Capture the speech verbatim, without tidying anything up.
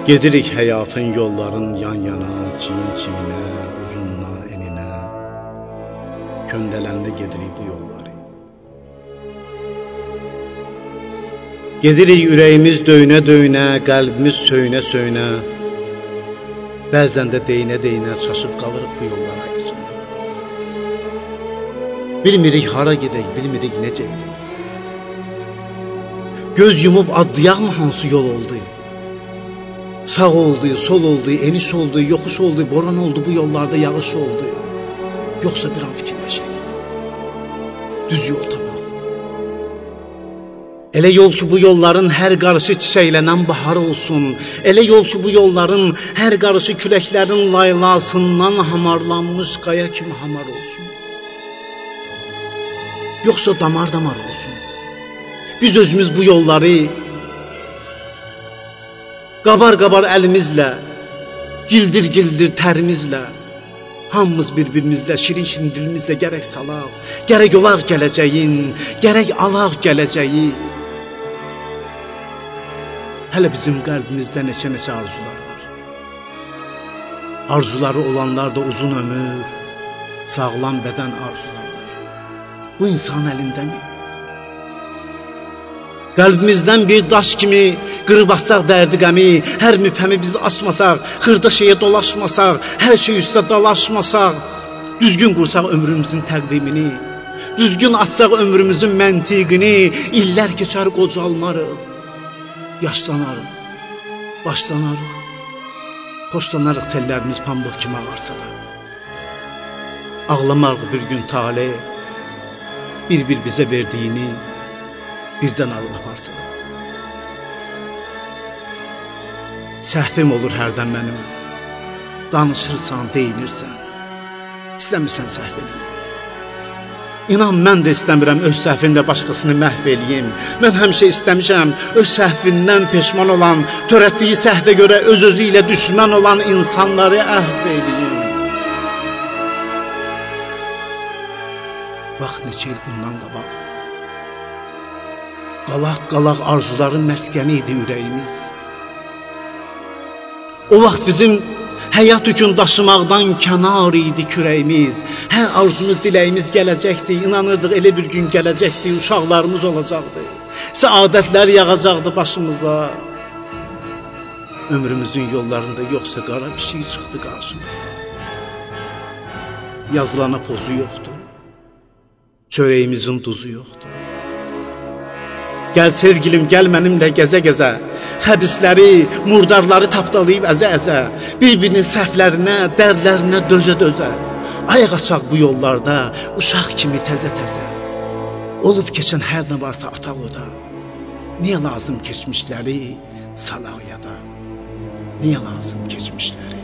Gedirik həyatın yolların yan-yana, çiyin-çiyinə, uzununa, eninə. Köndələndə gedirik bu yolları. Gedirik ürəyimiz döyünə-döyünə, qəlbimiz söyünə-söyünə. Bəzən də deyinə-deyinə çaşıb qalırıq bu yollara içində. Bilmirik hara gedək, bilmirik necə edək. Göz yumub adlayaqmı hansı yol oldu? Sağ oldu, sol oldu, eniş oldu, yoxuş oldu, boran oldu, bu yollarda yağış oldu. Yoxsa bir an fikirləşək. Düz yol tapaq. Elə yol ki bu yolların hər qarışı çiçəklənən bahar olsun. Elə yol ki bu yolların hər qarışı küləklərin laylasından hamarlanmış qaya kimi hamar olsun. Yoxsa damar-damar olsun. Biz özümüz bu yolları qabar-qabar əlimizlə, gildir-gildir tərimizlə, hamımız bir-birimizlə, şirin-şirin dilimizlə gərək salaq, gərək olaq gələcəyin, gərək alaq gələcəyi. Hələ bizim qəlbimizdə neçə-neçə arzular var. Arzuları olanlar da uzun ömür, sağlam bədən arzularlar. Bu insan əlindəmi? Qəlbimizdən bir daş kimi qırıb açsaq dərdi qəmi, hər mübhəmi biz açmasaq, xırda şeyə dolaşmasaq, hər şey üstə dalaşmasaq, düzgün qursaq ömrümüzün təqvimini, düzgün açsaq ömrümüzün məntiqini, illər keçər qocalmarıq, yaşlanarıq, başlanarıq, xoşlanarıq tellərimiz pambıq kimi ağarsa da. Ağlamarıq bir gün tale, bir-bir bizə verdiyini, birdən alıb aparsa da. Səhvim olur hərdən mənim. Danışırsan, deyinirsən. İstəmirsən səhv edin. İnan, mən də istəmirəm öz səhvimlə başqasını məhv eləyim. Mən həmişə istəmişəm öz səhvindən peşman olan, törətdiyi səhvə görə öz-özü ilə düşmən olan insanları əhv eləyim. Bax, neçə il bundan qabaq. Qalaq-qalaq arzuların məskəni idi ürəyimiz. O vaxt bizim həyat üçün daşımaqdan kənar idi kürəyimiz. Hər arzumuz, diləyimiz gələcəkdi, inanırdıq elə bir gün gələcəkdi, uşaqlarımız olacaqdı. Səadətlər yağacaqdı başımıza. Ömrümüzün yollarında yoxsa qara pişik çıxdı qarşımıza. Yazılana pozu yoxdur, çörəyimizin duzu yoxdur. Gəl sevgilim, gəl mənimlə gəzə-gəzə, xəbisləri, murdarları tapdalayıb əzə-əzə, bir-birinin səhvlərinə, dərdlərinə dözə-dözə, ayaq açaq bu yollarda, uşaq kimi təzə-təzə. Olub keçən hər nə varsa ataq oda, niyə lazım keçmişləri salaq yada, niyə lazım keçmişləri